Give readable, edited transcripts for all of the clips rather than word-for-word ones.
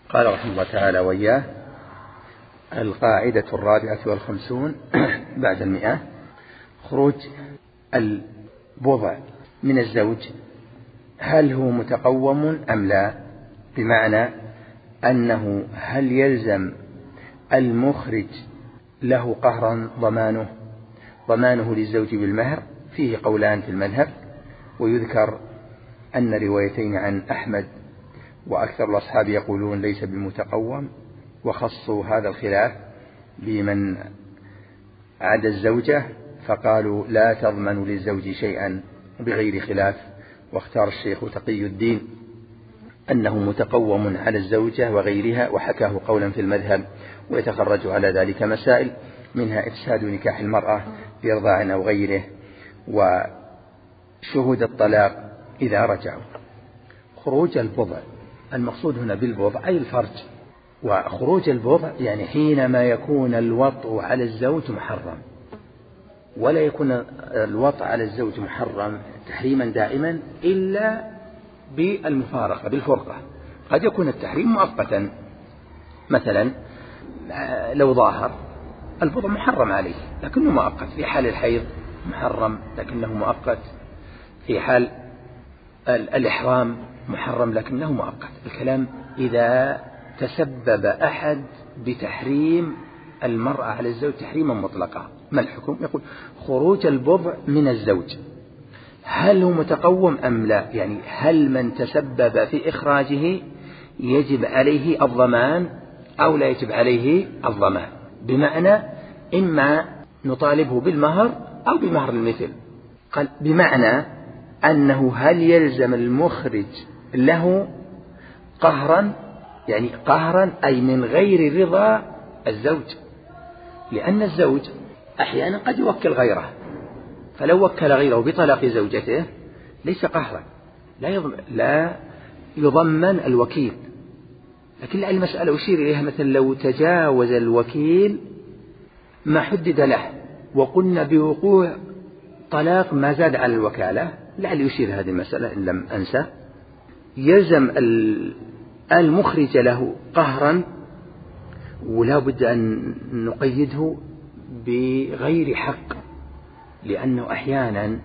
قال رحمه الله تعالى وإياه: القاعدة 54 بعد 100: خروج البضع من الزوج هل هو متقوم أم لا؟ بمعنى أنه هل يلزم المخرج له قهرا ضمانه للزوج بالمهر؟ فيه قولان في المذهب، ويذكر أن روايتين عن أحمد وأكثر الأصحاب يقولون ليس بمتقوم، وخصوا هذا الخلاف بمن عدا الزوجة فقالوا لا تضمن للزوج شيئا بغير خلاف، واختار الشيخ تقي الدين أنه متقوم على الزوجة وغيرها، وحكاه قولا في المذهب، ويتخرج على ذلك مسائل منها إفساد نكاح المرأة بإرضاع أو غيره، وشهود الطلاق إذا رجعوا. خروج البضع، المقصود هنا بالبضع أي الفرج، وخروج البضع يعني حينما يكون الوطء على الزوج محرم، ولا يكون الوطء على الزوج محرم تحريما دائما إلا بالمفارقة بالفرقة. قد يكون التحريم مؤقتا، مثلا لو ظاهر البضع محرم عليه لكنه مؤقت، في حال الحيض محرم لكنه مؤقت، في حال الإحرام محرم لكنه مؤقت. الكلام إذا تسبب أحد بتحريم المرأة على الزوج تحريما مطلقا، ما الحكم؟ يقول خروج البضع من الزوج هل هو متقوم أم لا؟ يعني هل من تسبب في إخراجه يجب عليه الضمان أو لا يجب عليه الضمان؟ بمعنى إما نطالبه بالمهر أو بمهر المثل. قال بمعنى أنه هل يلزم المخرج له قهرا، يعني قهرا أي من غير رضا الزوج، لأن الزوج أحيانا قد يوكل غيره، فلو وكل غيره بطلاق زوجته ليس قهرا، لا يضمن الوكيل. لكن المسألة أشير إليها مثلا لو تجاوز الوكيل ما حدد له وقلنا بوقوع طلاق ما زاد على الوكالة، لعل يشير هذه المسألة إن لم أنسى، يلزم المخرج له قهرا، ولا بد أن نقيده بغير حق، لأنه أحيانا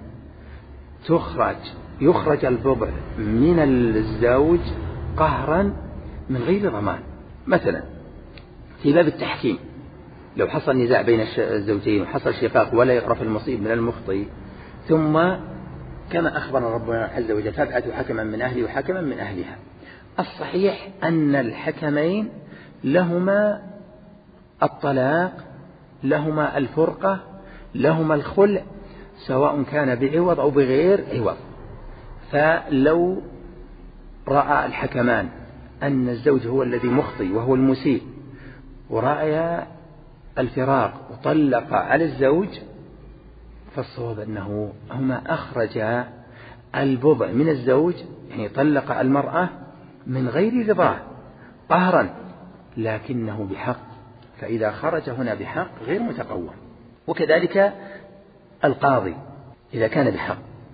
يخرج البضع من الزوج قهرا من غير ضمان. مثلا في باب التحكيم لو حصل نزاع بين الزوجين وحصل شقاق ولا يعرف المصيب من المخطئ، ثم كما أخبر ربنا عز وجل فابعثوا حكما من أهله وحكما من أهلها، الصحيح أن الحكمين لهما الطلاق، لهما الفرقة، لهما الخلع، سواء كان بعوض أو بغير عوض. فلو رأى الحكمان أن الزوج هو الذي مخطئ وهو المسيء ورأى الفراق وطلق على الزوج، فالصواب أنه هما أخرجا البضع من الزوج، يعني طلق المرأة من غير رضاه قهرا لكنه بحق، فإذا خرج هنا بحق غير متقوم. وكذلك القاضي إذا كان بحق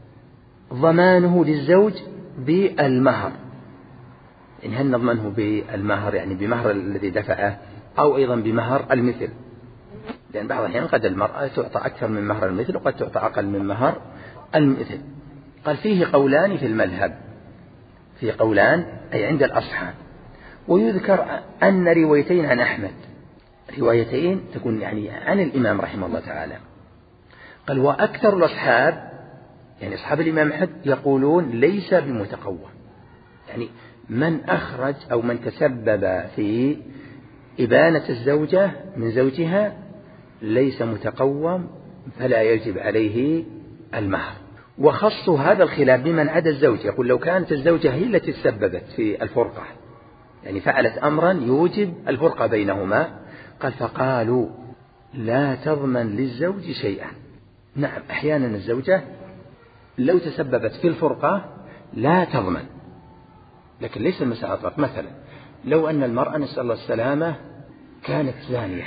ضمانه للزوج بالمهر، إن هل نضمنه بالمهر يعني بمهر الذي دفعه أو أيضا بمهر المثل، لأن بعض الأحيان قد المرأة تعطى أكثر من مهر المثل وقد تعطى أقل من مهر المثل. قال فيه قولان في المذهب، فيه قولان أي عند الأصحاب، ويذكر أن روايتين عن أحمد، روايتين تكون يعني عن الإمام رحمه الله تعالى. قال وأكثر الأصحاب يعني أصحاب الإمام أحمد يقولون ليس بمتقوم، يعني من أخرج أو من تسبب في إبانة الزوجة من زوجها ليس متقوم فلا يجب عليه المهر. وخصوا هذا الخلاف بمن عدا الزوج، يقول لو كانت الزوجة هي التي تسببت في الفرقة، يعني فعلت أمرا يوجب الفرقة بينهما، قال فقالوا لا تضمن للزوج شيئا. نعم أحيانا الزوجة لو تسببت في الفرقة لا تضمن، لكن ليس المسألة أطلق. مثلا لو أن المرأة نسأل الله السلامة كانت زانية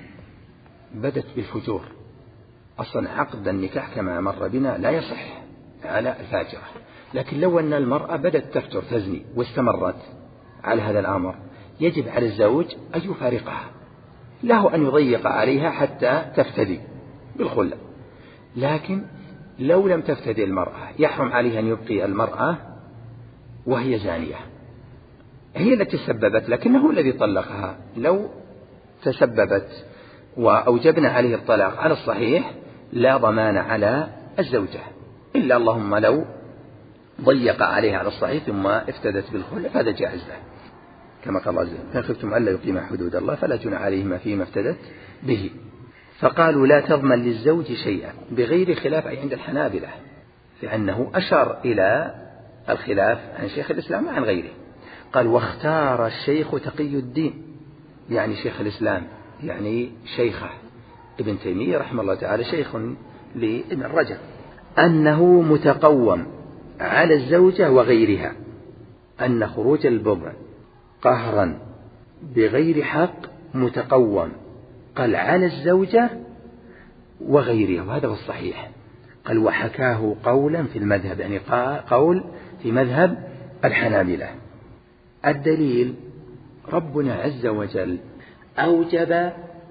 بدت بالفجور، أصلا عقد النكاح كما مر بنا لا يصح على الفاجرة، لكن لو أن المرأة بدت تفجر تزني واستمرت على هذا الأمر يجب على الزوج أن يفارقها، له أن يضيق عليها حتى تفتدي بالخلة، لكن لو لم تفتدي المرأة يحرم عليه أن يبقي المرأة وهي زانية، هي التي سببت لكنه الذي طلقها. لو تسببت وأوجبنا عليه الطلاق على الصحيح لا ضمان على الزوجة، إلا اللهم لو ضيق عليها على الصحيح ثم افتدت بالخلة فهذا جائز له، كما قال الله عز وجل: فإن خفتم ألا يقيم حدود الله فلا جناح عليهما فيما افتدت به. فقالوا لا تضمن للزوج شيئا بغير خلاف، أي عند الحنابلة، لأنه أشار إلى الخلاف عن شيخ الإسلام عن غيره. قال: واختار الشيخ تقي الدين، يعني شيخ الإسلام، يعني شيخه ابن تيمية رحمه الله تعالى شيخ لابن رجب، أنه متقوم على الزوجة وغيرها، أن خروج البضع قهرا بغير حق متقوم، قال على الزوجة وغيرها، وهذا هو الصحيح. قال: وحكاه قولا في المذهب، يعني قول في مذهب الحنابلة. الدليل: ربنا عز وجل أوجب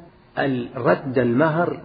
رد المهر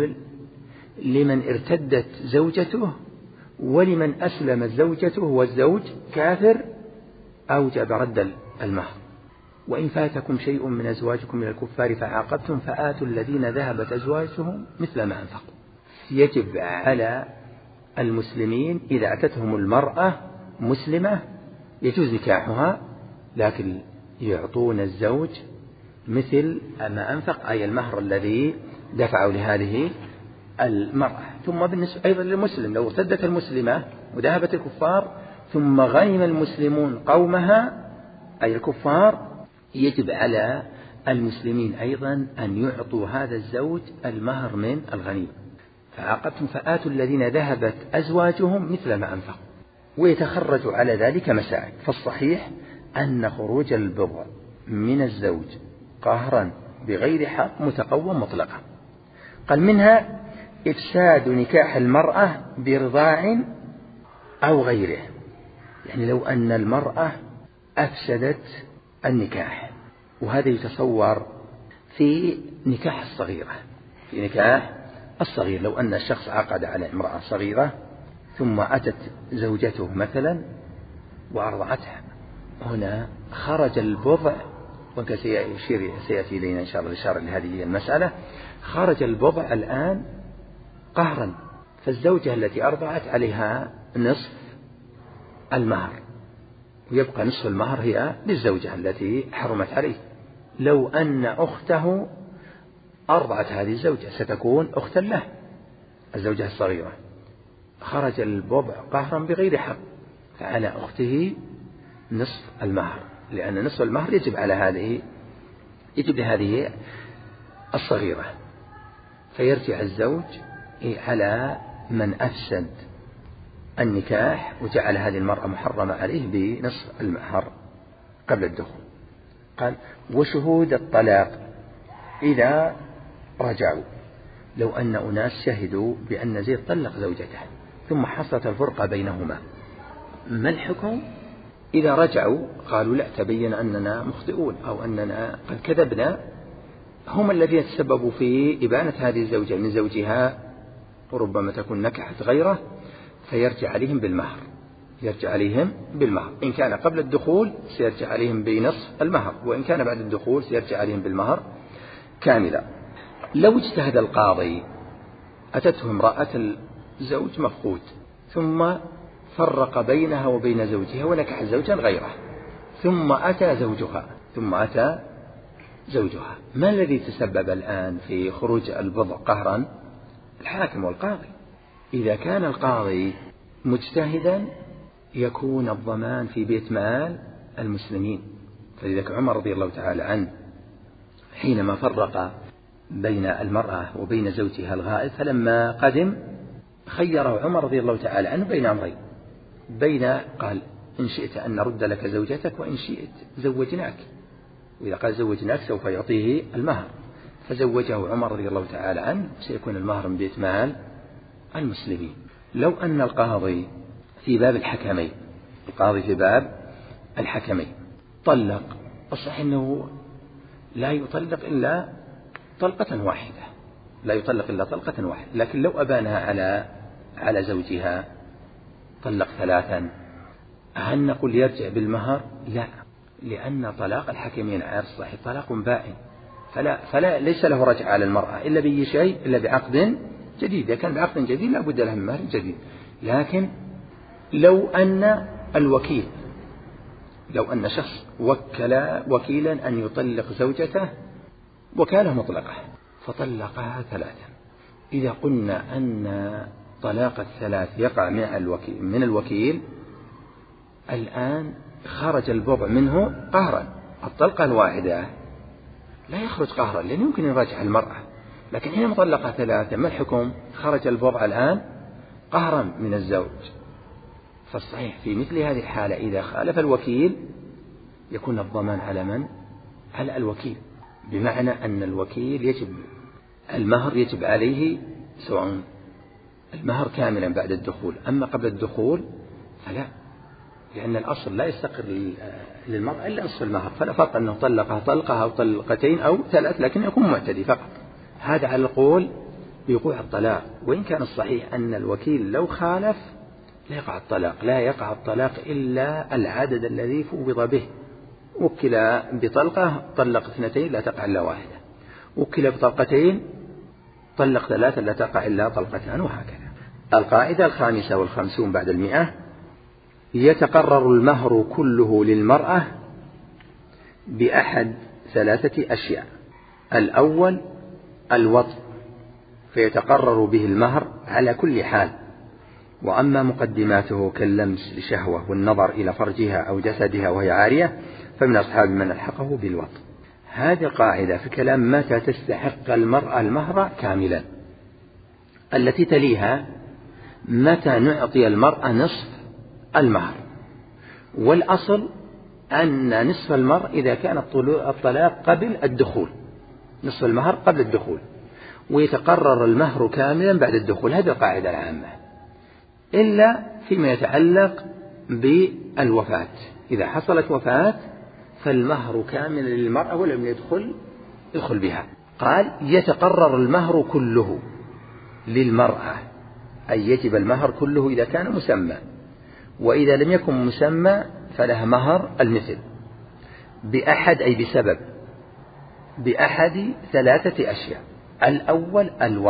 لمن ارتدت زوجته، ولمن أسلمت زوجته والزوج كافر أوجب رد المهر. وإن فاتكم شيء من أزواجكم من الكفار فعاقبتم فآتوا الذين ذهبت أزواجهم مثل ما أنفقوا. يجب على المسلمين إذا أتتهم المرأة مسلمة يجوز نكاحها، لكن يعطون الزوج مثل ما أنفق، أي المهر الذي دفعوا لهذه المرأة. ثم بالنسبة أيضا للمسلم، لو ارتدت المسلمة وذهبت الكفار ثم غنم المسلمون قومها أي الكفار، يجب على المسلمين أيضا أن يعطوا هذا الزوج المهر من الغنيمة. فعاقبتم فآتوا الذين ذهبت أزواجهم مثل ما أنفقوا. ويتخرج على ذلك مسائل، فالصحيح أن خروج البضع من الزوج قهرا بغير حق متقوم مطلقا. قال: منها إفساد نكاح المرأة برضاع أو غيره، يعني لو أن المرأة أفسدت النكاح، وهذا يتصور في نكاح الصغيرة، في نكاح الصغير، لو أن الشخص عقد على امرأة صغيرة ثم أتت زوجته مثلا وأرضعتها، هنا خرج البضع، وكان سيأتي إلينا إن شاء الله الإشارة لهذه المسألة، خرج البضع الآن قهرا، فالزوجة التي أرضعت عليها نصف المهر، ويبقى نصف المهر هي للزوجة التي حرمت عليه. لو أن أخته أرضعت هذه الزوجة ستكون أختا له، الزوجة الصغيرة، خرج البضع قهرا بغير حق، فعلى أخته نصف المهر، لأن نصف المهر يجب لهذه الصغيرة، فيرجع الزوج على من أفسد النكاح وجعل هذه المرأة محرمة عليه بنصف المهر قبل الدخول. قال: وشهود الطلاق إذا رجعوا، لو أن أناس شهدوا بأن زيد طلق زوجته ثم حصلت الفرقة بينهما، ما الحكم إذا رجعوا قالوا لا تبين أننا مخطئون أو أننا قد كذبنا، هم الذين تسببوا في إبانة هذه الزوجة من زوجها، وربما تكون نكحت غيره، فيرجع عليهم بالمهر، يرجع عليهم بالمهر. إن كان قبل الدخول سيرجع عليهم بنصف المهر، وإن كان بعد الدخول سيرجع عليهم بالمهر كاملا. لو اجتهد القاضي، أتته امرأة الزوج مفقود ثم فرق بينها وبين زوجها ونكح زوجا غيره، ثم أتى زوجها، ما الذي تسبب الآن في خروج البضع قهرا؟ الحاكم والقاضي. إذا كان القاضي مجتهدا يكون الضمان في بيت مال المسلمين، فلذلك عمر رضي الله تعالى عنه حينما فرق بين المرأة وبين زوجها الغائب، فلما قدم خيره عمر رضي الله تعالى عنه بين أمرين، قال: إن شئت أن نرد لك زوجتك وإن شئت زوجناك، وإذا قال زوجناك سوف يعطيه المهر، فزوجه عمر رضي الله تعالى عنه، سيكون المهر من بيت مال المسلمين. لو أن القاضي في باب الحكمين طلق الصحيح أنه لا يطلق إلا طلقة واحدة، لا يطلق إلا طلقة واحدة. لكن لو أبانها على زوجها طلق 3، هل نقول يرجع بالمهر؟ لا، لأن طلاق الحكمين على الصحيح طلاق بائن، فلا ليس له رجع على المرأة إلا بأي شيء، إلا بعقد جديد. إذا كان بعقد جديد لا بد له من مهر جديد. لكن لو أن الوكيل، لو أن شخص وكل وكيلا أن يطلق زوجته وكالة مطلقة فطلقها 3، إذا قلنا أن طلاق الثلاث يقع من الوكيل، الآن خرج البضع منه قهرا. الطلقة الواحدة لا يخرج قهرا لأن يمكن يراجع المرأة، لكن حين مطلقها 3 ما الحكم؟ خرج البضع الآن قهرا من الزوج. فالصحيح في مثل هذه الحالة إذا خالف الوكيل يكون الضمان على من؟ على الوكيل، بمعنى أن الوكيل يجب المهر يجب عليه، سواء المهر كاملا بعد الدخول، أما قبل الدخول فلا، لأن الأصل لا يستقر للمرأة إلا نصف المهر، فلا فرق أنه طلقها طلقة أو طلقتين أو 3، لكن يكون معتدي فقط. هذا على القول بوقوع الطلاق، وإن كان الصحيح أن الوكيل لو خالف لا يقع الطلاق، لا يقع الطلاق إلا العدد الذي فوض به. وكل بطلقة طلق 2 لا تقع إلا 1، وكل بطلقتين طلق 3 لا تقع إلا طلقتان، وهكذا. القاعدة 55 بعد 100: يتقرر المهر كله للمرأة بأحد 3 أشياء. الأول الوطء، فيتقرر به المهر على كل حال، وأما مقدماته كاللمس لشهوة والنظر إلى فرجها أو جسدها وهي عارية فمن أصحاب من ألحقه بالوطء. هذه القاعدة في كلام متى تستحق المرأة المهر كاملا. التي تليها متى نعطي المرأة نصف المهر، والأصل أن نصف المهر إذا كان الطلاق قبل الدخول، نصف المهر قبل الدخول، ويتقرر المهر كاملا بعد الدخول. هذه القاعدة العامة، إلا فيما يتعلق بالوفاة. إذا حصلت وفاة فالمهر كامل للمرأة ولم يدخل بها. قال يتقرر المهر كله للمرأة، أي يجب المهر كله إذا كان مسمى، وإذا لم يكن مسمى فلها مهر المثل بأحد، أي بسبب، بأحد 3 أشياء. الأول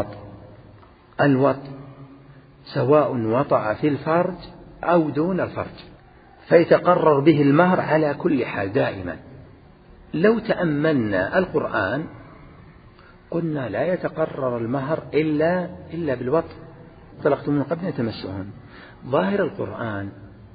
الوطء سواء وطأ في الفرج أو دون الفرج، فيتقرر به المهر على كل حال دائما. لو تأملنا القرآن قلنا لا يتقرر المهر إلا بالوطء. طلقتم من قبل أن تمسوهن. ظاهر القرآن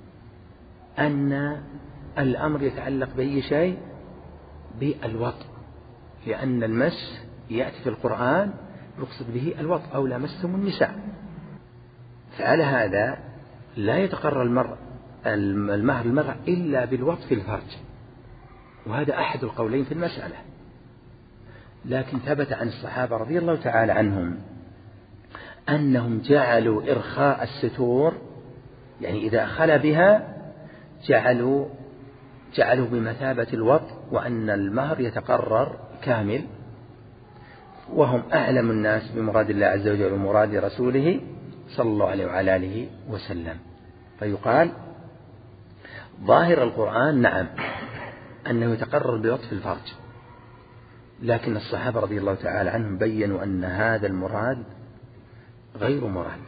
أن الأمر يتعلق بأي شيء؟ بالوطء، لأن المس يأتي في القرآن يقصد به الوطء، أو لامستم النساء. فعلى هذا لا يتقرر المهر المرأة إلا بالوطء في الفرج، وهذا أحد القولين في المسألة. لكن ثبت عن الصحابة رضي الله تعالى عنهم أنهم جعلوا إرخاء الستور، يعني إذا خلا بها جعلوا بمثابة الوطء، وأن المهر يتقرر كامل، وهم أعلم الناس بمراد الله عز وجل ومراد رسوله صلى الله عليه وعلى آله وسلم. فيقال ظاهر القرآن نعم أنه يتقرر بوطء في الفرج، لكن الصحابة رضي الله تعالى عنهم بيّنوا أن هذا المراد غير مراد.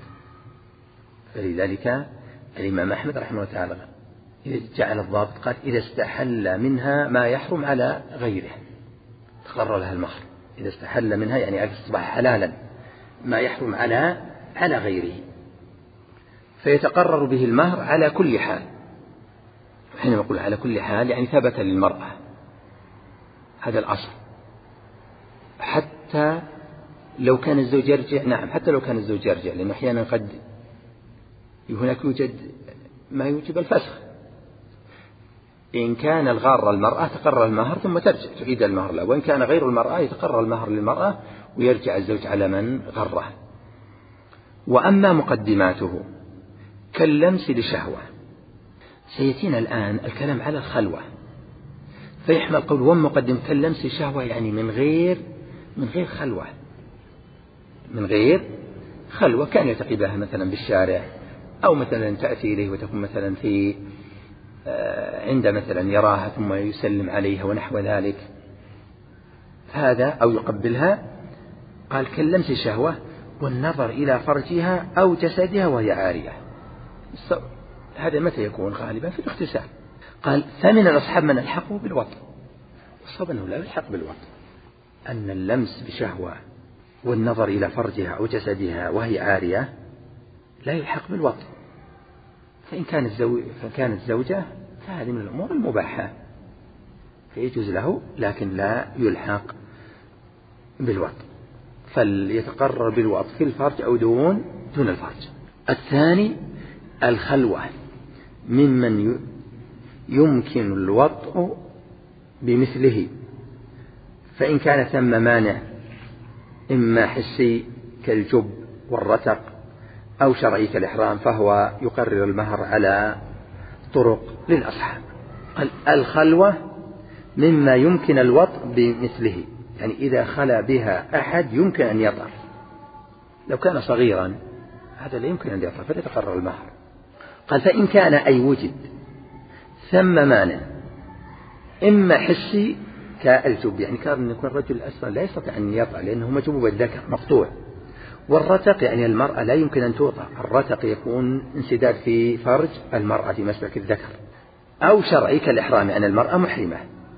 فلذلك الإمام أحمد رحمه الله تعالى جعل الضابط، قال إذا استحل منها ما يحرم على غيره تقرر لها المهر. إذا استحل منها يعني أصبح حلالا ما يحرم على غيره، فيتقرر به المهر على كل حال. حينما نقول على كل حال يعني ثبت للمرأة، هذا الأصل. حتى لو كان الزوج يرجع، نعم حتى لو كان الزوج يرجع، لأنه أحيانا قد هناك يوجد ما يوجب الفسخ. إن كان الغار المرأة تقرر المهر ثم ترجع تعيد المهر له، وإن كان غير المرأة يتقرر المهر للمرأة ويرجع الزوج على من غره. وأما مقدماته كاللمس لشهوة، سيأتينا الآن الكلام على الخلوة. فيحمل قول ومقدم كاللمس شهوة، يعني من غير خلوة، من غير خلوة، كان يلتقي بها مثلا بالشارع، أو مثلا تأتي إليه وتكون مثلا في عند مثلا يراها ثم يسلم عليها ونحو ذلك، هذا أو يقبلها. قال كاللمس شهوة والنظر إلى فرجها أو جسدها وهي عارية. هذا متى يكون؟ غالبا في الاغتسال. قال فمن الأصحاب من الحقه بالوطء، والصواب أنه لا يلحق بالوطء، أن اللمس بشهوة والنظر إلى فرجها أو جسدها وهي عارية لا يلحق بالوطء. فإن كانت زوجة فهذه من الأمور المباحة فيجوز له، لكن لا يلحق بالوطء، فليتقرر بالوطء في الفرج أو دون الفرج. الثاني الخلوة ممن يمكن الوطء بمثله، فإن كان ثم مانع إما حسي كالجب والرتق أو شرعي كالإحرام فهو يقرر المهر على طرق للأصحاب. الخلوة مما يمكن الوطء بمثله، يعني إذا خلا بها أحد يمكن أن يطأ، لو كان صغيرا هذا لا يمكن أن يطأ فليتقرر المهر. قال فإن كان أي وجد ثم مانع إما حسي كالجب، يعني كان يكون الرجل أصلا لا يستطيع أن يطأ لأنه مجبوب الذكر مقطوع، والرتق يعني المرأة لا يمكن أن توطأ، الرتق يكون انسداد في فرج المرأة في مسلك الذكر، أو شرعي كالإحرام يعني المرأة محرمة،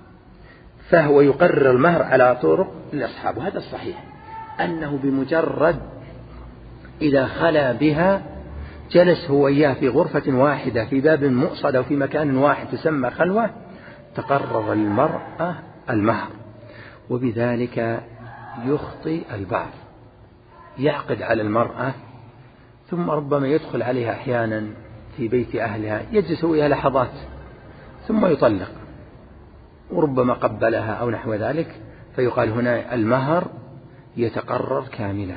فهو يقرر المهر على طرق الأصحاب. وهذا الصحيح أنه بمجرد إذا خلا بها جلس هو إياه في غرفة واحدة في باب مؤصد أو في مكان واحد تسمى خلوة تقرر المرأة المهر. وبذلك يخطئ البعض، يعقد على المرأة ثم ربما يدخل عليها أحيانا في بيت أهلها يجلس وياها لحظات ثم يطلق، وربما قبلها أو نحو ذلك، فيقال هنا المهر يتقرر كاملا.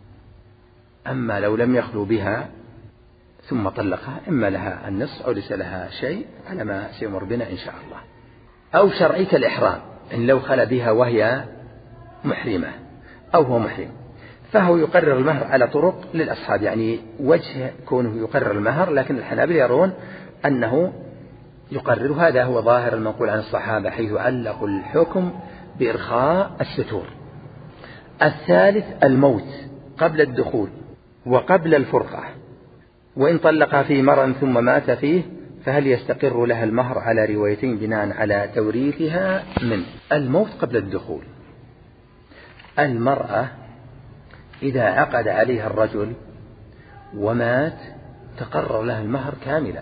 أما لو لم يخلو بها ثم طلقها إما لها النصف أو ليس لها شيء على ما سيمر بنا إن شاء الله. أو شرعي كالإحرام، إن لو خلى بها وهي محرمة أو هو محرم فهو يقرر المهر على طرق للأصحاب، يعني وجه كونه يقرر المهر، لكن الحنابلة يرون أنه يقرر، هذا هو ظاهر المنقول عن الصحابة حيث علقوا الحكم بإرخاء الستور. الثالث الموت قبل الدخول وقبل الفرقة، وإن طلقها في مرض ثم مات فيه فهل يستقر لها المهر على روايتين بناء على توريثها منه. الموت قبل الدخول، المرأة إذا عقد عليها الرجل ومات تقرر لها المهر كاملا،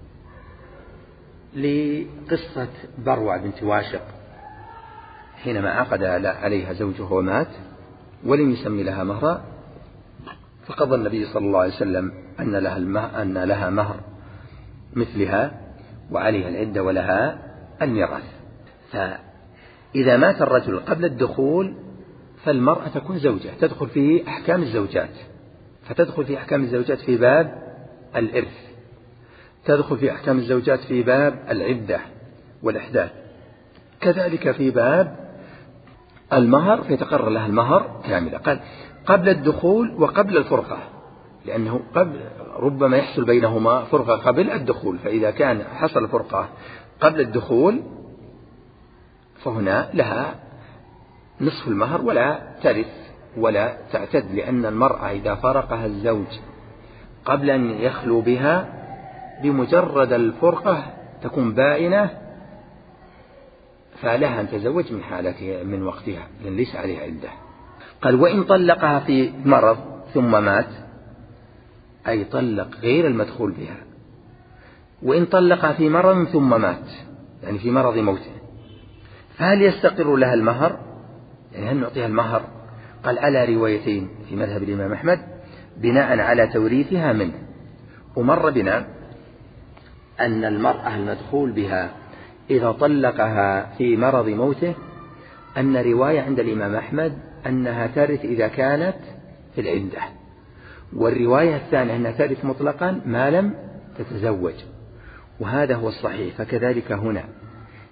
لقصة بروع بنت واشق حينما عقد عليها زوجها ومات ولم يسمي لها مهرا، فقضى النبي صلى الله عليه وسلم أن لها مهر مثلها وعليها العدة ولها الميراث. فإذا مات الرجل قبل الدخول فالمرأة تكون زوجة، تدخل في أحكام الزوجات، فتدخل في أحكام الزوجات في باب الإرث، تدخل في أحكام الزوجات في باب العدة والإحداث، كذلك في باب المهر فيتقرر لها المهر كاملة. قال قبل الدخول وقبل الفرقة، لأنه ربما يحصل بينهما فرقة قبل الدخول، فإذا كان حصل فرقة قبل الدخول فهنا لها نصف المهر ولا ترث ولا تعتد، لأن المرأة إذا فارقها الزوج قبل أن يخلو بها بمجرد الفرقة تكون بائنة، فلها أن تزوج من حالتها من وقتها لأن ليس عليها عدة. قال وإن طلقها في مرض ثم مات، أي طلق غير المدخول بها، وإن طلقها في مرض ثم مات يعني في مرض موته، فهل يستقر لها المهر؟ يعني هل نعطيها المهر؟ قال على روايتين في مذهب الإمام أحمد بناء على توريثها منه. ومر بنا أن المرأة المدخول بها إذا طلقها في مرض موته أن رواية عند الإمام أحمد أنها ترث إذا كانت في العدة، والرواية الثانية أنها ترث مطلقا ما لم تتزوج، وهذا هو الصحيح. فكذلك هنا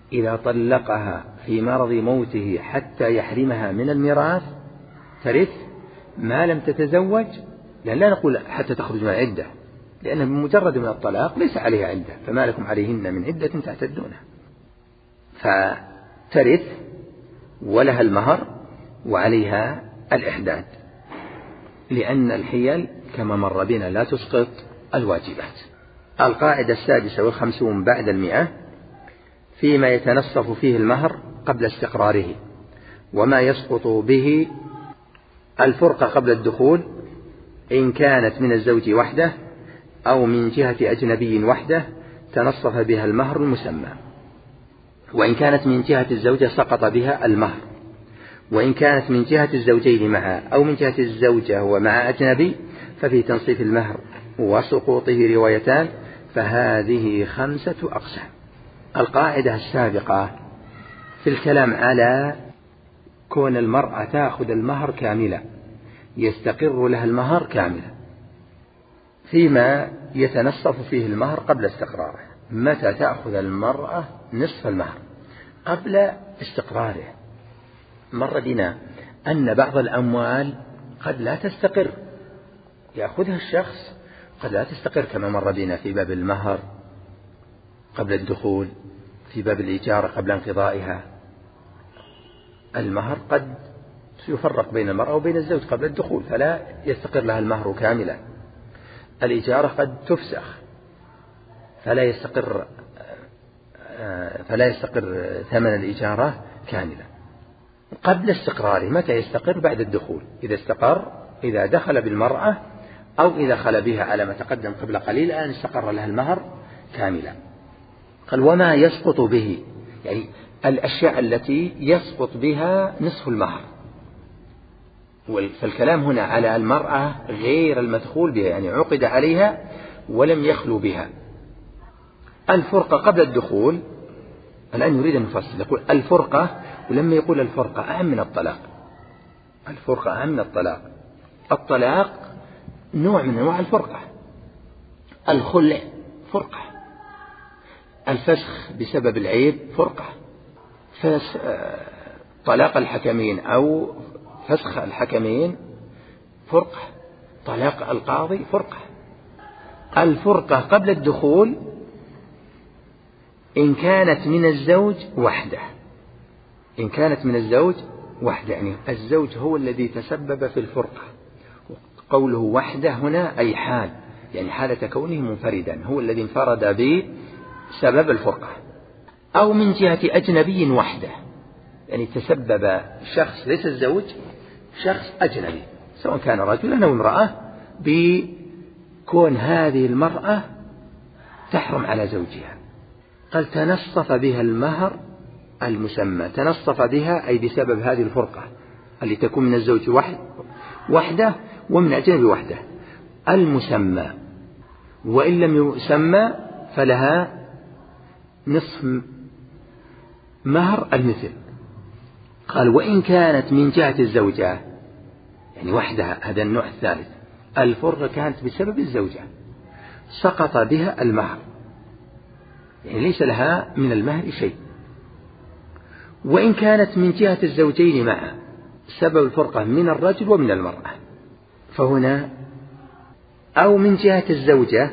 إذا طلقها في مرض موته حتى يحرمها من الميراث ترث ما لم تتزوج، لأن لا نقول حتى تخرج من العدة، لأن بمجرد من الطلاق ليس عليها عدة، فما لكم عليهن من عدة تعتدونها، فترث ولها المهر وعليها الإحداد، لأن الحيل كما مر بنا لا تسقط الواجبات. القاعدة 56 بعد 100 فيما يتنصف فيه المهر قبل استقراره وما يسقط به الفرقة قبل الدخول إن كانت من الزوج وحده أو من جهة أجنبي وحده تنصف بها المهر المسمى، وإن كانت من جهة الزوجة سقط بها المهر، وإن كانت من جهة الزوجين معا أو من جهة الزوجة ومع أجنبي ففي تنصيف المهر وسقوطه روايتان، فهذه 5 أقسام. القاعدة السابقة في الكلام على كون المرأة تأخذ المهر كاملا، يستقر لها المهر كاملا فيما يتنصف فيه المهر قبل استقراره. متى تأخذ المرأة نصف المهر قبل استقراره؟ مر بنا أن بعض الأموال قد لا تستقر، يأخذها الشخص قد لا تستقر، كما مر بنا في باب المهر قبل الدخول، في باب الإجارة قبل انقضائها. المهر قد يفرق بين المرأة وبين الزوج قبل الدخول فلا يستقر لها المهر كاملا. الإجارة قد تفسخ فلا يستقر ثمن الإجارة كاملا قبل استقراره. متى يستقر؟ بعد الدخول، إذا استقر، إذا دخل بالمرأة أو إذا خل بها على ما تقدم قبل قليل الآن استقر لها المهر كاملا. قال وما يسقط به، يعني الأشياء التي يسقط بها نصف المهر، فالكلام هنا على المرأة غير المدخول بها، يعني عقد عليها ولم يخلو بها. الفرقة قبل الدخول، الآن يريد أن يفصل، يقول الفرقة، ولما يقول الفرقة أهم من الطلاق، الفرقة أهم من الطلاق. الطلاق نوع من أنواع الفرقة، الخلع فرقة، الفسخ بسبب العيب فرقة، طلاق الحكمين أو فسخ الحكمين فرقة، طلاق القاضي فرقة. الفرقة قبل الدخول إن كانت من الزوج وحده، إن كانت من الزوج وحده، يعني الزوج هو الذي تسبب في الفرقة. قوله وحده هنا أي حال، يعني حالة كونه منفردا، هو الذي انفرد بسبب الفرقة. أو من جهة أجنبي وحده، يعني تسبب شخص ليس الزوج، شخص أجنبي سواء كان رجلا أو امرأة، بكون هذه المرأة تحرم على زوجها. قال تنصف بها المهر المسمى، تنصف بها أي بسبب هذه الفرقة اللي تكون من الزوج وحده ومن أجنبي وحده المسمى، وإن لم يسمى فلها نصف مهر المثل. قال وإن كانت من جهة الزوجة، يعني وحدها، هذا النوع الثالث، الفرقة كانت بسبب الزوجة سقط بها المهر، يعني ليس لها من المهر شيء. وإن كانت من جهة الزوجين معا، سبب الفرقة من الرجل ومن المرأة، فهنا أو من جهة الزوجة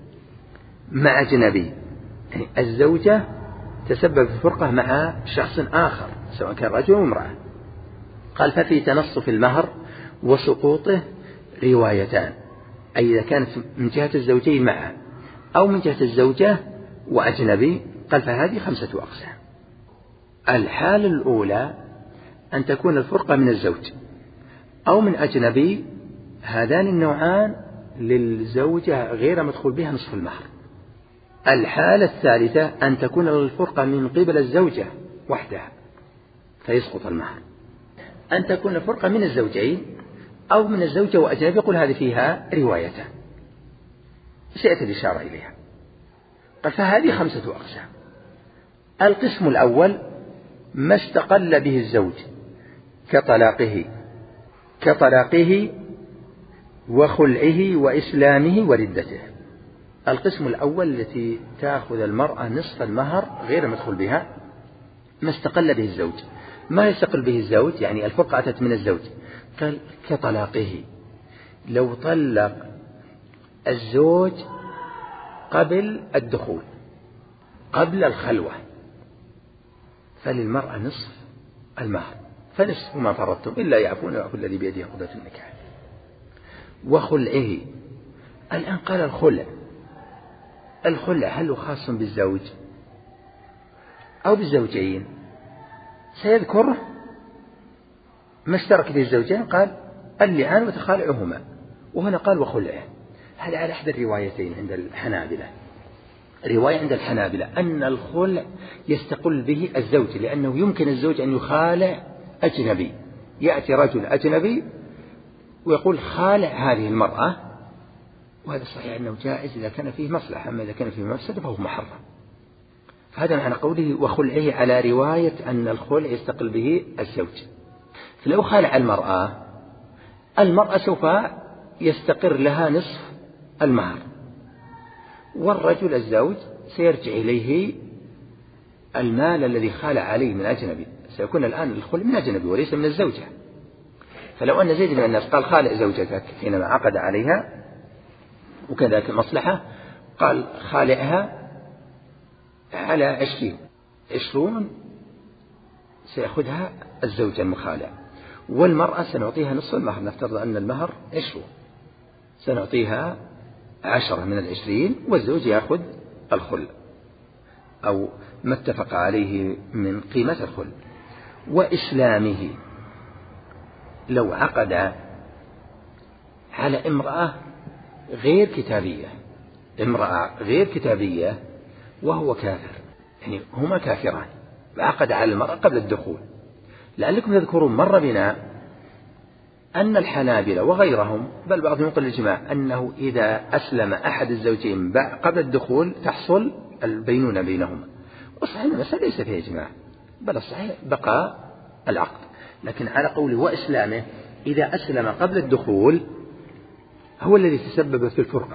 مع أجنبي، يعني الزوجة تسبب في الفرقة مع شخص آخر سواء كان رجل أو امرأة. قال ففي تنصف المهر وسقوطه روايتان، أي إذا كانت من جهة الزوجين معا أو من جهة الزوجة وأجنبي. قال فهذه 5 أقسام. الحالة الأولى أن تكون الفرقة من الزوج أو من أجنبي، هذان النوعان للزوجة غير مدخول بها نصف المهر. الحالة الثالثة أن تكون الفرقة من قبل الزوجة وحدها فيسقط المهر. أن تكون الفرقة من الزوجين أو من الزوجة وأجنبي، يقول هذه فيها روايتان سيأتي الإشارة إليها. قال فهذه 5 أقسام. القسم الأول ما استقل به الزوج كطلاقه وخلعه وإسلامه وردته. القسم الأول التي تأخذ المرأة نصف المهر غير مدخول بها، ما استقل به الزوج. ما يستقل به الزوج يعني الفرقة أتت من الزوج، قال كطلاقه. لو طلق الزوج قبل الدخول قبل الخلوة فللمرأة نصف المهر، فنصف ما فرضتم إلا يعفون ويعفو الذي بيده عقدة النكاح. وخلعه، الآن قال الخلع هل هو خاص بالزوج أو بالزوجين؟ سيذكر ما اشترك به الزوجين، قال اللعان وتخالعهما، وهنا قال وخلعه. هذا على أحد الروايتين عند الحنابلة. رواية عند الحنابلة أن الخلع يستقل به الزوج، لأنه يمكن الزوج أن يخالع أجنبي، يأتي رجل أجنبي ويقول خالع هذه المرأة، وهذا صحيح أنه جائز إذا كان فيه مصلحة، أما إذا كان فيه مفسدة فهو محرم. فهذا معنى قوله وخلعه على رواية أن الخلع يستقل به الزوج. فلو خالع المرأة سوف يستقر لها نصف المهر، والرجل الزوج سيرجع إليه المال الذي خالع عليه من أجنبي، سيكون الآن الخلع من أجنبي وليس من الزوجة. فلو أن زيد من الناس قال خالع زوجتك حينما عقد عليها وكذلك مصلحة، قال خالعها على 20 سيأخذها الزوج المخالع، والمرأة سنعطيها نصف المهر. نفترض أن المهر 20، سنعطيها 10 من 20، والزوج يأخذ الخلع أو ما اتفق عليه من قيمة الخلع. وإسلامه، لو عقد على امرأة غير كتابية وهو كافر، يعني هما كافران، عقد على المرأة قبل الدخول. لعلكم تذكرون مر بنا أن الحنابلة وغيرهم بل بعضهم يقول الإجماع أنه إذا أسلم أحد الزوجين قبل الدخول تحصل البينونة بينهما، وصحيح المسألة ليس فيها إجماع، بل الصحيح بقاء العقد. لكن على قوله وإسلامه، إذا أسلم قبل الدخول هو الذي تسبب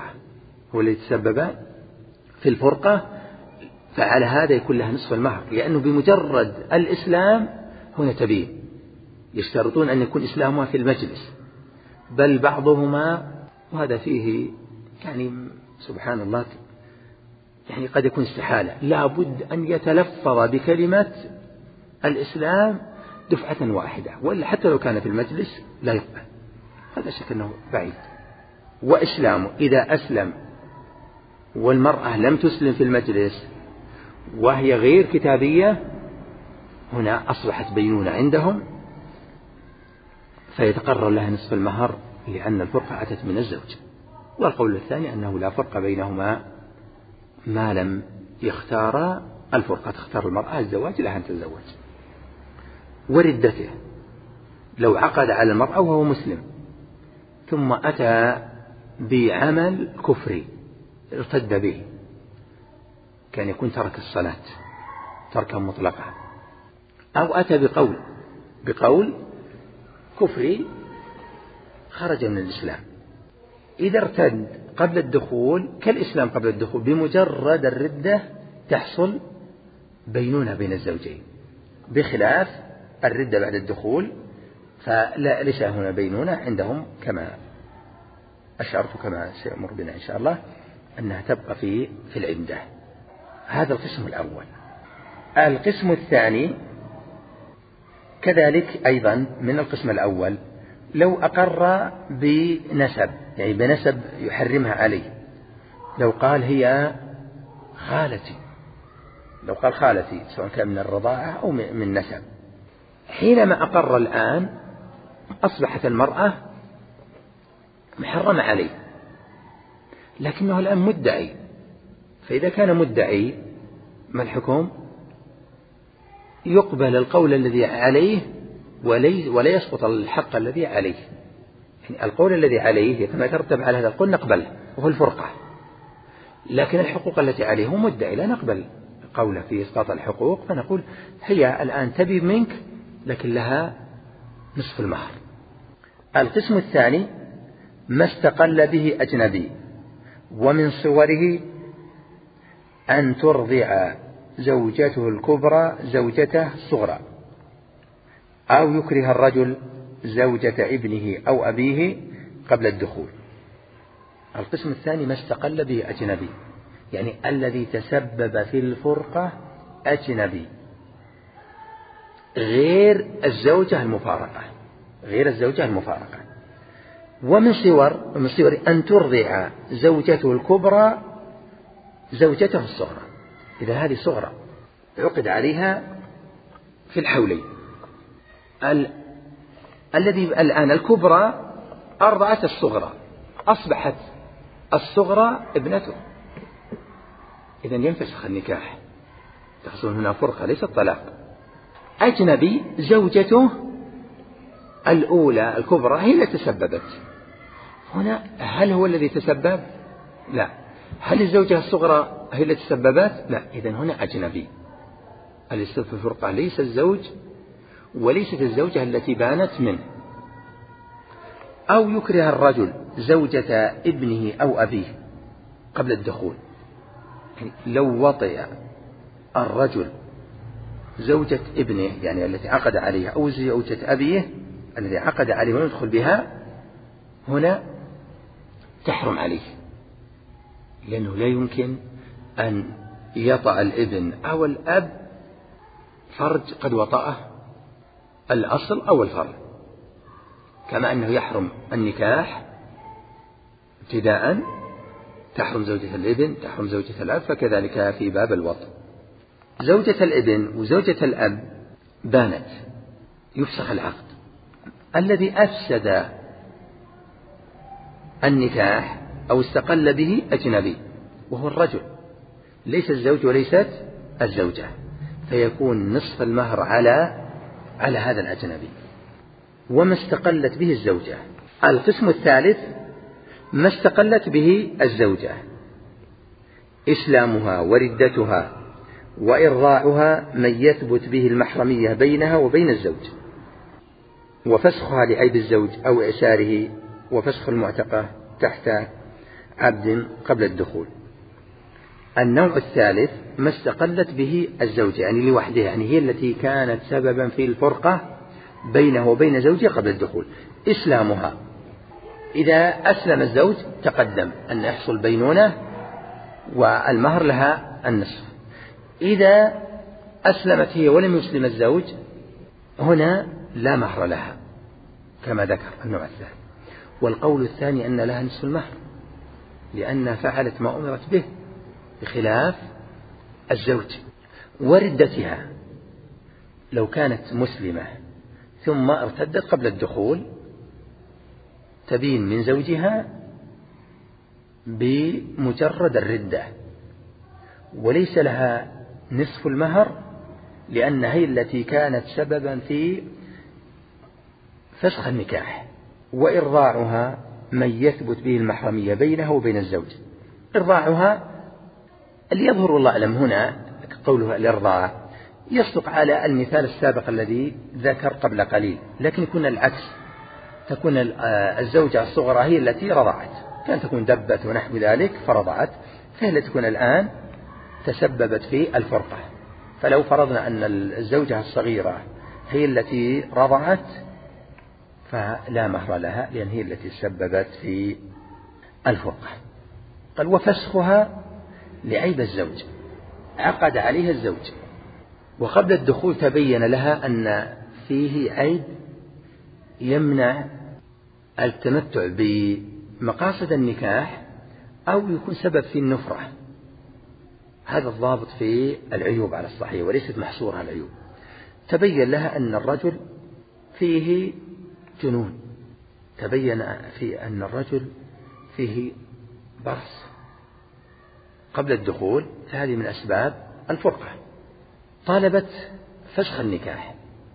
في الفرقة، فعلى هذا يكون لها نصف المهر، لأنه بمجرد الإسلام هنا تبين. يشترطون أن يكون إسلامها في المجلس، بل بعضهما، وهذا فيه يعني سبحان الله يعني قد يكون استحالة، لا بد أن يتلفظ بكلمة الإسلام دفعة واحدة، وإلا حتى لو كان في المجلس لا يقبل، هذا شك أنه بعيد. وإسلامه، إذا أسلم والمرأة لم تسلم في المجلس وهي غير كتابية، هنا أصبحت بينونة عندهم، فيتقرر لها نصف المهر لأن الفرقة أتت من الزوج. والقول الثاني أنه لا فرق بينهما ما لم يختار الفرقة، تختار المرأة الزواج لها أن تتزوج. وردته، لو عقد على المرأة وهو مسلم ثم أتى بعمل كفري ارتد به، كان يكون ترك الصلاة تركا مطلقا، أو أتى بقول كفري خرج من الإسلام. إذا ارتد قبل الدخول كالإسلام قبل الدخول، بمجرد الردة تحصل بينونة بين الزوجين، بخلاف الردة بعد الدخول فليس هنا بينونة عندهم، كما أشرت كما سيأمر بنا إن شاء الله أنها تبقى في العدة. هذا القسم الأول. القسم الثاني كذلك أيضا من القسم الأول، لو أقر بنسب، يعني بنسب يحرمها عليه، لو قال هي خالتي، سواء كان من الرضاعة أو من نسب، حينما أقر الآن أصبحت المرأة محرمة عليه، لكنه الآن مدعي. فإذا كان مدعي ما الحكم؟ يقبل القول الذي عليه ولا يسقط الحق الذي عليه. يعني القول الذي عليه كما يترتب على هذا القول نقبله وهو الفرقة، لكن الحقوق التي عليه هو مدعي لا نقبل قوله في إسقاط الحقوق، فنقول هي الآن تبي منك لكن لها نصف المهر. القسم الثاني ما استقل به أجنبي، ومن صوره أن ترضع زوجته الكبرى زوجته الصغرى، أو يكره الرجل زوجة ابنه أو أبيه قبل الدخول. القسم الثاني ما استقل به أجنبي، يعني الذي تسبب في الفرقة أجنبي غير الزوجة المفارقة، غير الزوجة المفارقة. ومن صور أن ترضع زوجته الكبرى زوجته الصغرى، إذا هذه صغرى عقد عليها في الحولين. الذي الآن الكبرى أرضعت الصغرى، أصبحت الصغرى ابنته، إذا ينفسخ النكاح، تحصل هنا فرقة ليس الطلاق. أجنبي زوجته الأولى الكبرى هي التي تسببت، هنا هل هو الذي تسبب؟ لا. هل الزوجة الصغرى هي التي تسببت؟ لا. إذن هنا أجنبي. السبب في الفرقة ليس الزوج وليست الزوجة التي بانت منه. أو يكره الرجل زوجة ابنه أو أبيه قبل الدخول، يعني لو وطئ الرجل زوجة ابنه يعني التي عقد عليها أو زوجة أبيه الذي عقد عليه ويدخل بها، هنا تحرم عليه، لأنه لا يمكن أن يطأ الابن أو الأب فرج قد وطأه الأصل أو الفرع، كما أنه يحرم النكاح ابتداء، تحرم زوجة الابن تحرم زوجة الأب، فكذلك في باب الوطء. زوجة الابن وزوجة الأب بانت يفسخ العقد. الذي أفسد النكاح أو استقل به أجنبي وهو الرجل، ليس الزوج وليست الزوجة، فيكون نصف المهر على هذا الأجنبي. وما استقلت به الزوجة. القسم الثالث ما استقلت به الزوجة: إسلامها وردتها وإرضاعها من يثبت به المحرمية بينها وبين الزوج، وفسخها لعيب الزوج أو إعساره، وفسخ المعتقة تحت عبد قبل الدخول. النوع الثالث ما استقلت به الزوجة، يعني لوحدها، يعني هي التي كانت سببا في الفرقة بينه وبين زوجها قبل الدخول. إسلامها، إذا أسلم الزوج تقدم أن يحصل بينونة والمهر لها النصف. إذا أسلمت هي ولم يسلم الزوج هنا لا مهر لها كما ذكر النوع الثاني. والقول الثاني أن لها نصف المهر لأنها فعلت ما أمرت به بخلاف الزوج. وردتها، لو كانت مسلمة ثم ارتدت قبل الدخول تبين من زوجها بمجرد الردة، وليس لها نصف المهر لأنها هي التي كانت سببا في فسخ النكاح. وإرضاعها من يثبت به المحرمية بينها وبين الزوج. إرضاعها اللي يظهر والله أعلم هنا قوله الإرضاع يصدق على المثال السابق الذي ذكر قبل قليل، لكن يكون العكس، تكون الزوجة الصغرى هي التي رضعت، كان تكون دبت ونحو ذلك فرضعت، فهي التي تكون الآن تسببت في الفرقة. فلو فرضنا أن الزوجة الصغيرة هي التي رضعت فلا مهر لها لأن هي التي تسببت في الفرقة. قال وفسخها لعيب الزوج، عقد عليها الزوج وقبل الدخول تبين لها أن فيه عيب يمنع التمتع بمقاصد النكاح أو يكون سبب في النفرة. هذا الضابط في العيوب على الصحيح وليست محصورة العيوب. تبين لها أن الرجل فيه جنون، تبين في أن الرجل فيه برص قبل الدخول، فهذه من أسباب الفرقة. طالبت فسخ النكاح،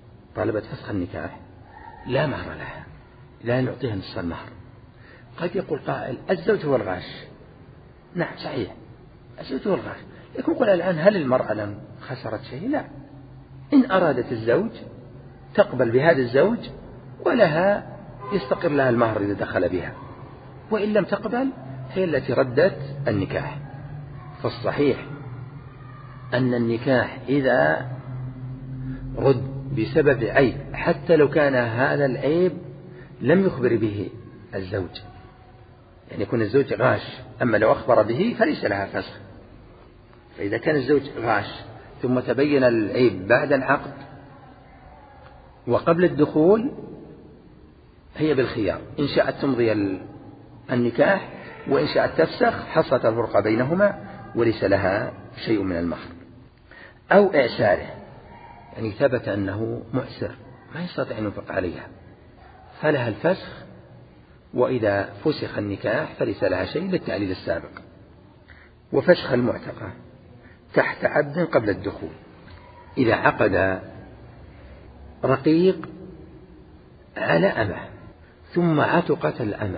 لا مهر لها، لا نعطيها نصف المهر. قد يقول قائل الزوج هو الغاش. نعم صحيح الزوج هو الغاش، لكن يقول الآن هل المرأة لم خسرت شيء؟ لا، إن أرادت الزوج تقبل بهذا الزوج ولها يستقر لها المهر إذا دخل بها، وإن لم تقبل هي التي ردت النكاح. فالصحيح أن النكاح إذا رد بسبب عيب حتى لو كان هذا العيب لم يخبر به الزوج، يعني يكون الزوج غاش، أما لو أخبر به فليس لها فسخ. فإذا كان الزوج غاش ثم تبين العيب بعد العقد وقبل الدخول هي بالخيار، إن شاءت تمضي النكاح وإن شاءت تفسخ، حصلت الفرقة بينهما وليس لها شيء من المهر. أو إعساره، يعني ثبت أنه مؤسر ما يستطيع أن ينفق عليها فلها الفسخ، وإذا فسخ النكاح فليس لها شيء للتعليل السابق. وفسخ المعتقة تحت عبد قبل الدخول، إذا عقد رقيق على أمه ثم عتقت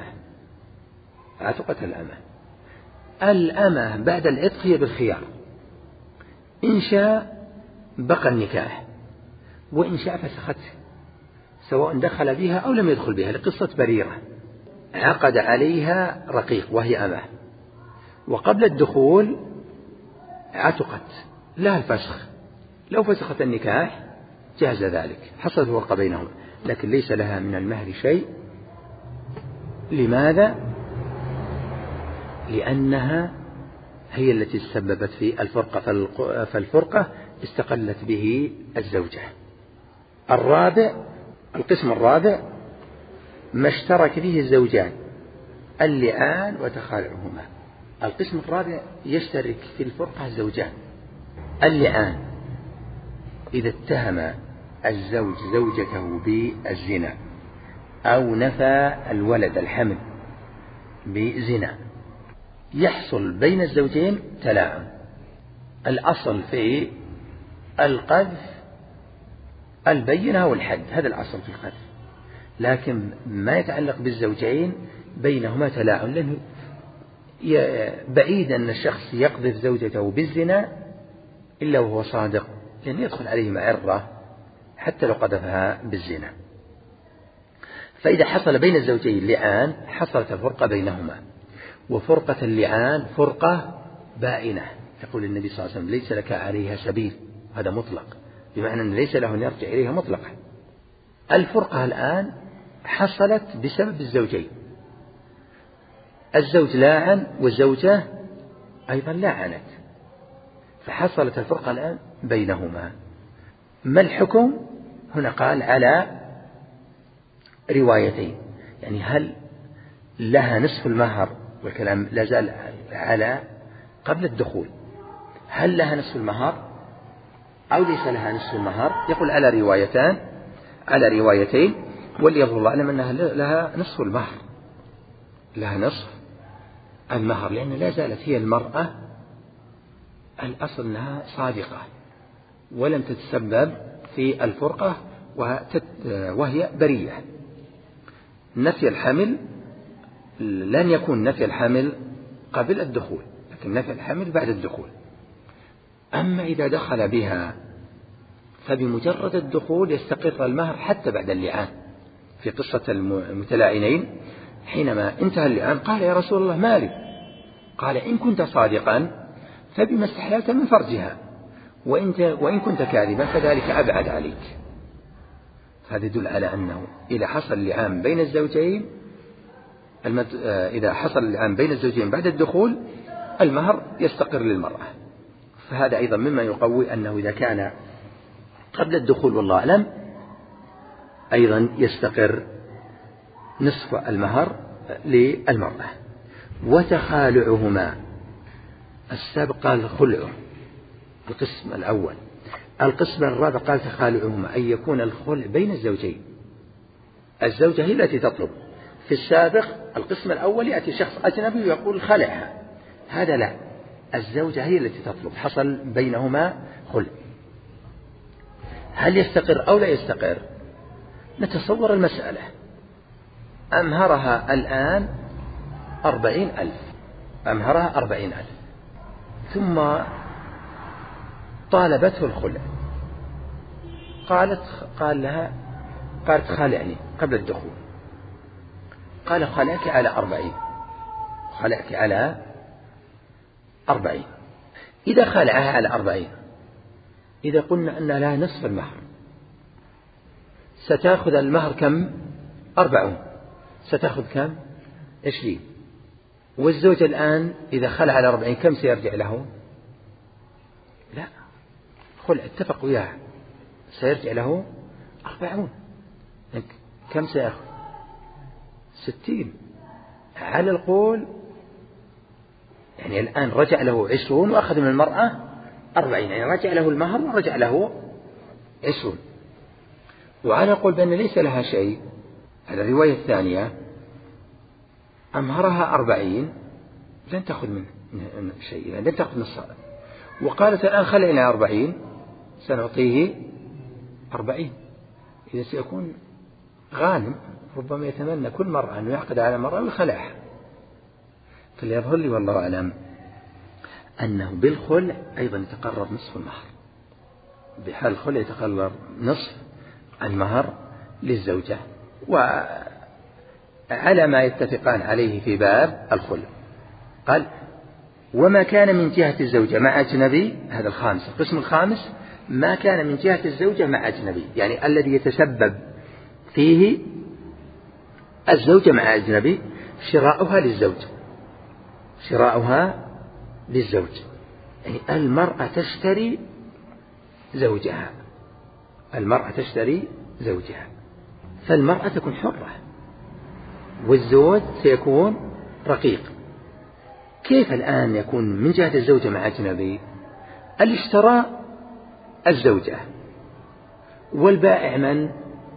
الأمة بعد العتق هي بالخيار، إن شاء بقى النكاح وإن شاء فسخته، سواء دخل بها أو لم يدخل بها. لقصة بريرة عقد عليها رقيق وهي أمه، وقبل الدخول عتقت، لها الفسخ، لو فسخت النكاح جاز ذلك، حصلت فرقة بينهم، لكن ليس لها من المهر شيء. لماذا؟ لأنها هي التي تسببت في الفرقة، فالفرقة استقلت به الزوجة. القسم الرابع ما اشترك فيه الزوجان، اللعان وتخالعهما. القسم الرابع يشترك في الفرقة الزوجان. اللعان إذا اتهم الزوج زوجته بالزنا أو نفى الولد الحمل بزنا، يحصل بين الزوجين تلاعن. الأصل في القذف البينة والحد، هذا الأصل في القذف، لكن ما يتعلق بالزوجين بينهما تلاعن، لأنه بعيد أن الشخص يقذف زوجته بالزنا إلا وهو صادق، لأن يدخل عليه معرة حتى لو قذفها بالزنا. فإذا حصل بين الزوجين لعان حصلت الفرقة بينهما، وفرقة اللعان فرقة بائنة. يقول النبي صلى الله عليه وسلم ليس لك عليها سبيل، هذا مطلق، بمعنى أن ليس له أن يرجع إليها مطلقا. الفرقة الآن حصلت بسبب الزوجين، الزوج لاعن والزوجة أيضا لاعنت، فحصلت الفرقة الآن بينهما. ما الحكم؟ هنا قال على روايتين، يعني هل لها نصف المهر، والكلام لا زال على قبل الدخول، هل لها نصف المهر أو ليس لها نصف المهر؟ يقول على روايتين، واليظهر الله أعلم أنها لها نصف المهر، لها نصف المهر، لأن لا زالت هي المرأة الأصل أنها صادقة ولم تتسبب في الفرقة وهي بريئة. نفي الحمل لن يكون نفي الحمل قبل الدخول، لكن نفي الحمل بعد الدخول. أما إذا دخل بها فبمجرد الدخول يستقر المهر حتى بعد اللعان. في قصة المتلاعنين حينما انتهى اللعان قال يا رسول الله مالي، قال إن كنت صادقا فبما استحللت من فرجها، وإن كنت كاذبا فذلك أبعد عليك. هذا يدل على أنه إذا حصل اللعان بين الزوجين بعد الدخول المهر يستقر للمرأة. فهذا أيضا مما يقوي أنه إذا كان قبل الدخول والله أعلم أيضا يستقر نصف المهر للمرأة. وتخالعهما، السابق قال خلعه القسم الأول، القسم الرابع قال تخالعهما، أن يكون الخلع بين الزوجين، الزوجة هي التي تطلب. في السابق القسم الأول يأتي شخص أجنبي ويقول خلعها، هذا لا، الزوجة هي التي تطلب، حصل بينهما خلع. هل يستقر أو لا يستقر؟ نتصور المسألة، أمهرها الآن 40,000 ثم طالبته الخلع، قالت خالعني قبل الدخول، قال خلعك على 40. إذا خلعها على 40 إذا قلنا أن لها نصف المهر، ستأخذ المهر كم؟ 40. ستأخذ كم؟ 20. والزوج الآن إذا خلع على 40 كم سيرجع له؟ لا، خلع اتفق وياه سيرجع له 40. كم سيأخذ؟ 60 على القول. يعني الآن رجع له 20 وأخذ من المرأة 40، يعني رجع له المهر ورجع له 20. وعلى قول بأن ليس لها شيء، على الرواية الثانية أمهرها 40 لن تأخذ منه شيء، يعني لن تأخذ نصها. وقالت الآن خلعنا 40 سنعطيه 40. إذا سيكون غانم، ربما يتمنى كل مرة أن يعقد على مرة ويخلعها. فليظهر لي والله أعلم أنه بالخلع أيضا يتقرر نصف المهر، بحال الخلع يتقرر نصف المهر للزوجة، وعلى ما يتفقان عليه في باب الخلع. قال وما كان من جهة الزوجة مع أجنبي، هذا الخامس، القسم الخامس ما كان من جهة الزوجة مع أجنبي، يعني الذي يتسبب فيه الزوجة مع أجنبي، شراؤها للزوج، شراؤها للزوج، يعني المرأة تشتري زوجها، المرأة تشتري زوجها، فالمرأة تكون حرة والزوج سيكون رقيق. كيف الآن يكون من جهة الزوجة مع أجنبي؟ اللي اشترى الزوجة، والبائع من؟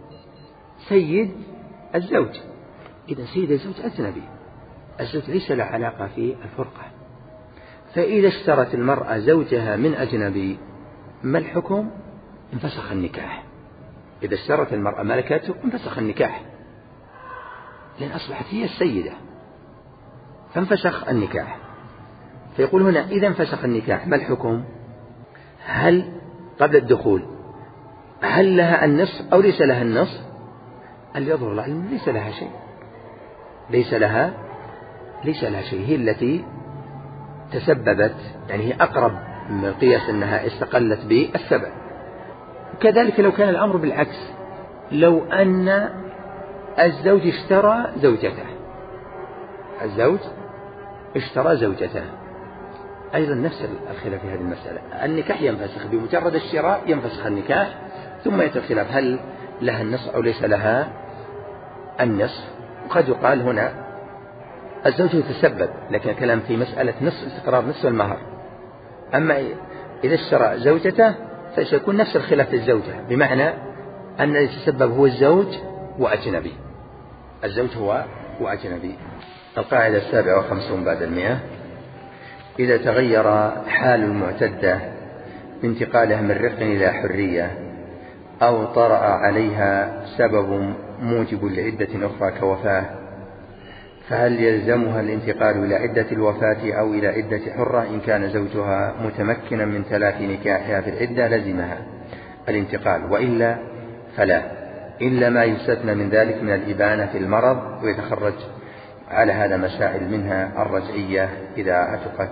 سيد الزوج. إذا سيد الزوج أجنبي، الزوج ليس له علاقة في الفرقة. فإذا اشترت المرأة زوجها من أجنبي ما الحكم؟ انفسخ النكاح. إذا اشترت المرأة ملكته انفسخ النكاح، لأن أصبحت هي السيدة، فانفسخ النكاح. فيقول هنا إذا انفسخ النكاح ما الحكم؟ هل قبل الدخول هل لها النصف أو ليس لها النصف؟ اللي يظهر العلم ليس لها شيء، ليس لها شيء، هي التي تسببت، يعني هي أقرب من قياس أنها استقلت بالسبب. وكذلك لو كان الأمر بالعكس، لو أن الزوج اشترى زوجته، الزوج اشترى زوجته، أيضا نفس الخلاف في هذه المسألة. النكاح ينفسخ بمجرد الشراء، ينفسخ النكاح، ثم يأتي الخلاف هل لها النصف أو ليس لها النصف. وقد يقال هنا الزوج يتسبب، لكن الكلام في مسألة نصف استقرار نصف المهر. أما إذا اشترى زوجته فسيكون نفس الخلاف في الزوجة، بمعنى أن الذي يتسبب هو الزوج وأجنبي، الزوج هو وأجنبي. القاعدة 57 بعد 100: إذا تغير حال المعتدة بانتقالها من رق إلى حرية أو طرأ عليها سبب موجب لعدة أخرى كوفاة، فهل يلزمها الانتقال إلى عدة الوفاة أو إلى عدة حرة؟ إن كان زوجها متمكنا من تلافي نكاحها في العدة لزمها الانتقال، وإلا فلا، إلا ما يستثنى من ذلك من الإبانة في المرض. ويتخرج على هذا مسائل منها الرجعية إذا عتقت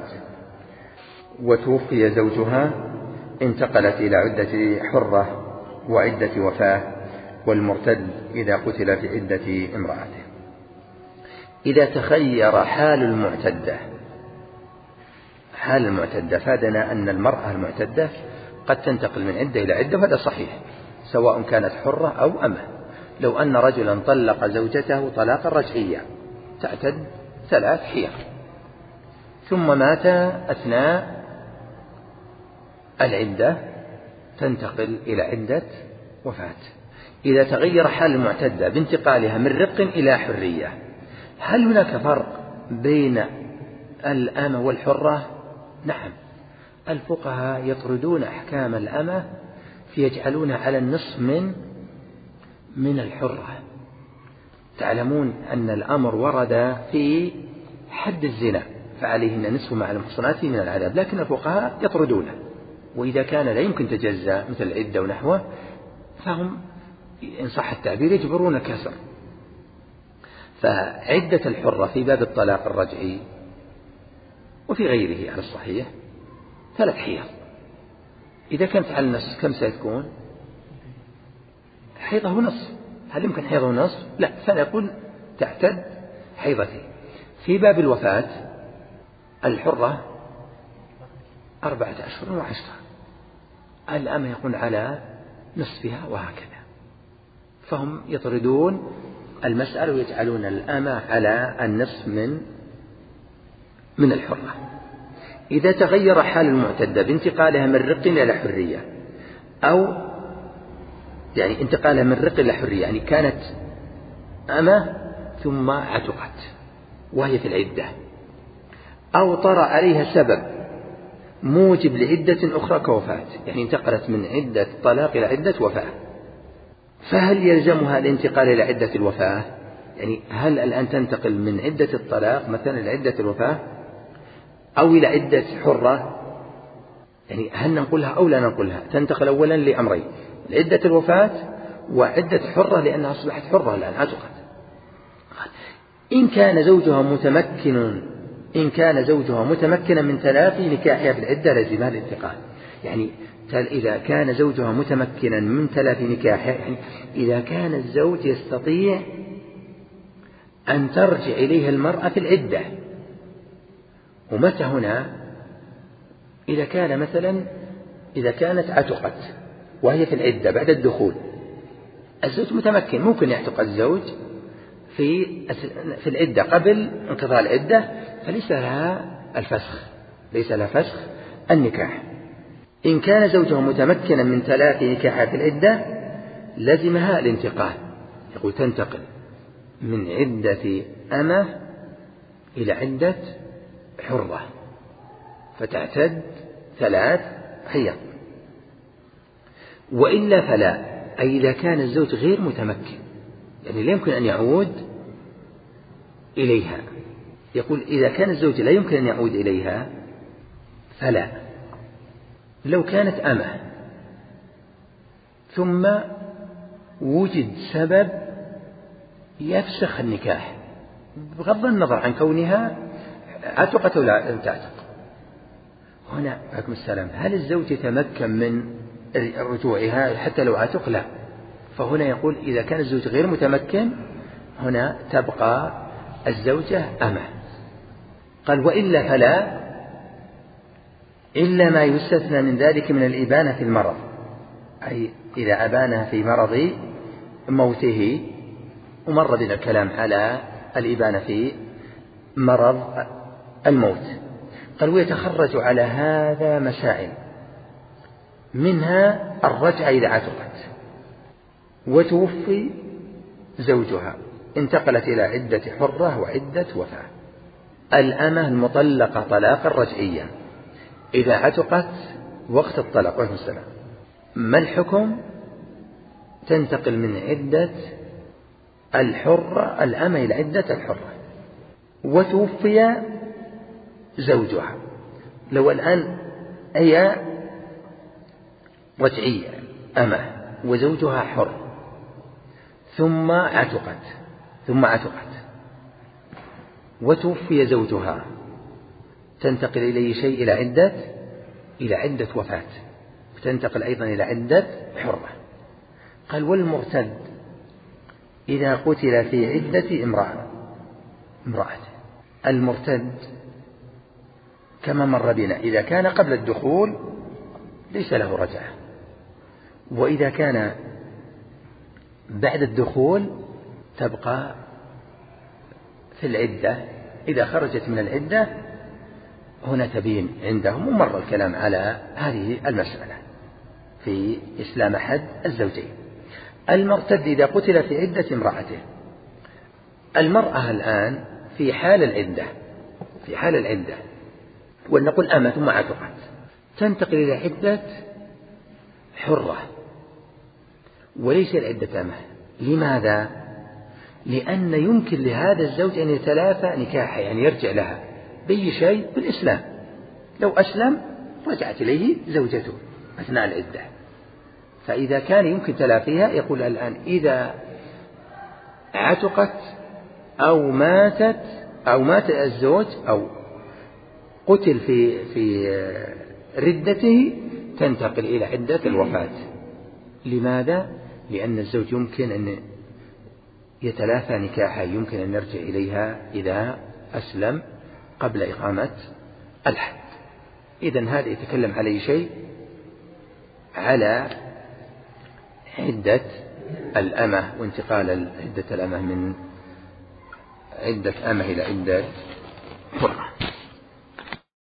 وتوفي زوجها انتقلت إلى عدة حرة وعدة وفاة، والمرتد إذا قتل في عدة امرأته. إذا تخير حال المعتدة فادنا أن المرأة المعتدة قد تنتقل من عدة إلى عدة، وهذا صحيح سواء كانت حرة أو أمة. لو أن رجلا طلق زوجته طلاقا رجعيا تعتد 3 حيض ثم مات أثناء العدة تنتقل إلى عدة وفاة. إذا تغير حال المعتدة بانتقالها من رق إلى حرية، هل هناك فرق بين الأمة والحرة؟ نعم، الفقهاء يطردون أحكام الأمة فيجعلونها على النصف من الحرة. تعلمون أن الأمر ورد في حد الزنا فعليهن نصف ما على المحصنات من العذاب، لكن الفقهاء يطردونه، وإذا كان لا يمكن تجزى مثل العدة ونحوه فهم إن صح التعبير يجبرون الكسر. فعدة الحرة في باب الطلاق الرجعي وفي غيره على الصحيح 3 حيض، إذا كانت على النصف كم ستكون؟ حيضة ونصف. هل يمكن حيضة ونصف؟ لا، فنقول تعتد حيضته. في باب الوفاة الحرة 4 أشهر و10، الأمة يكون على نصفها وهكذا. فهم يطردون المسألة ويجعلون الأمة على النصف من الحرة. إذا تغير حال المعتدة بانتقالها من رق إلى حرية، أو يعني انتقالها من رق إلى حرية، يعني كانت أمة ثم عتقت وهي في العدة، أو طرأ عليها سبب موجب لعدة أخرى كوفاة، يعني انتقلت من عدة طلاق إلى عدة وفاة، فهل يلزمها الانتقال إلى عدة الوفاة؟ يعني هل الآن تنتقل من عدة الطلاق مثلا إلى عدة الوفاة أو إلى عدة حرة؟ يعني هل ننقلها أو لا ننقلها؟ تنتقل أولا لأمرين: عدة الوفاة وعدة حرة، لأنها أصبحت حرة الآن عتقت. إن كان زوجها متمكنا من تلافي نكاحها في العدة لزمها الانتقال. يعني إذا كان زوجها متمكنا من تلافي نكاحها، يعني إذا كان الزوج يستطيع أن ترجع إليها المرأة في العدة. ومتى هنا؟ إذا كان مثلا إذا كانت عتقت وهي في العدة بعد الدخول، الزوج متمكن، ممكن يعتق الزوج في العدة قبل انقضاء العدة، فليس لها الفسخ، ليس لها فسخ النكاح. إن كان زوجها متمكنا من تلافي نكاحها في العدة لزمها الانتقال، يقول تنتقل من عدة أمة إلى عدة حرة فتعتد 3 حيض. وإلا فلا، أي إذا كان الزوج غير متمكن، يعني لا يمكن أن يعود إليها، يقول إذا كان الزوج لا يمكن أن يعود إليها فلا. لو كانت أمة ثم وجد سبب يفسخ النكاح بغض النظر عن كونها عتقت أو لا تعتق، هنا عليكم السلام، هل الزوج يتمكن من رجوعها حتى لو عتق؟ لا. فهنا يقول إذا كان الزوج غير متمكن هنا تبقى الزوجة أمة. قال وإلا فلا، إلا ما يستثنى من ذلك من الإبانة في المرض، أي إذا أبانها في مرض موته، ومر بنا الكلام على الإبانة في مرض الموت. قال ويتخرج على هذا مسائل، منها الرجعة إذا عتقت وتوفي زوجها انتقلت إلى عدة حرة وعدة وفاة. الأمة المطلقة طلاقا رجعيا إذا عتقت وقت الطلاق عليه السلام، ما الحكم؟ تنتقل من عدة الحرة الأمة إلى عدة الحرة. وتوفي زوجها، لو الآن هي رجعية أمة وزوجها حر ثم عتقت وتوفي زوجها، تنتقل إليه شيء إلى عدة وفاة، وتنتقل أيضا إلى عدة حرة. قال والمرتد إذا قتل في عدة امرأة، المرتد كما مر بنا إذا كان قبل الدخول ليس له رجعة، وإذا كان بعد الدخول تبقى في العدة. إذا خرجت من العدة هنا تبين عندهم، ومر الكلام على هذه المسألة في إسلام أحد الزوجين. المرتد إذا قتل في عدة امرأته، المرأة الآن في حال العدة ولنقل أمة ثم عتقت، تنتقل إلى عدة حرة وليس العدة أمة. لماذا؟ لأن يمكن لهذا الزوج أن يتلافى نكاحه، يعني يرجع لها بأي شيء بالإسلام. لو أسلم رجعت إليه زوجته أثناء العدة. فإذا كان يمكن تلافيها يقول الآن إذا عتقت أو مات الزوج أو قتل في ردته تنتقل إلى عدة الوفاة. لماذا؟ لأن الزوج يمكن أن يتلافى نكاحه، يمكن أن يرجع إليها إذا أسلم قبل إقامة الحد. إذن هذا يتكلم على شيء على عدة الأمة وانتقال عدة الأمة من عدة أمة إلى عدة حرة.